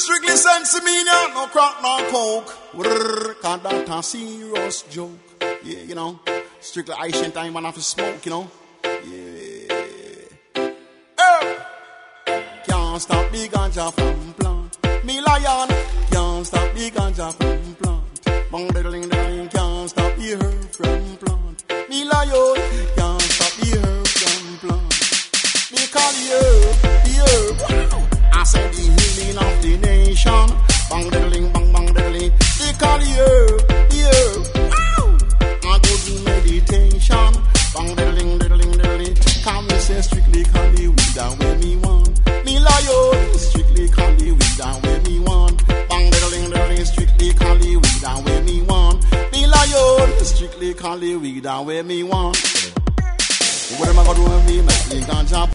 Strictly sensimania, no crack, no coke. Cause that's a serious joke. Yeah, you know. Strictly Asian time and have to smoke, you know. Yeah. Can't stop the ganja from plant. Me lion, can't stop the ganja from plant. Bang diddling diddling, can't stop the herb from plant. Me lion, can't stop the herb from plant. Me call the herb. I said the healing of the nation. Bang diddling, bang bang diddling. They call the herb. I go do meditation. Bang diddling, diddling, diddling. Come me say strictly call the weed and where me want. Me lion, strictly call the weed and where me want. Bang diddling, diddling. Strictly call the weed and where me want. Me lion, strictly call the weed and where me want. What am I gonna do with me? Make me ganja.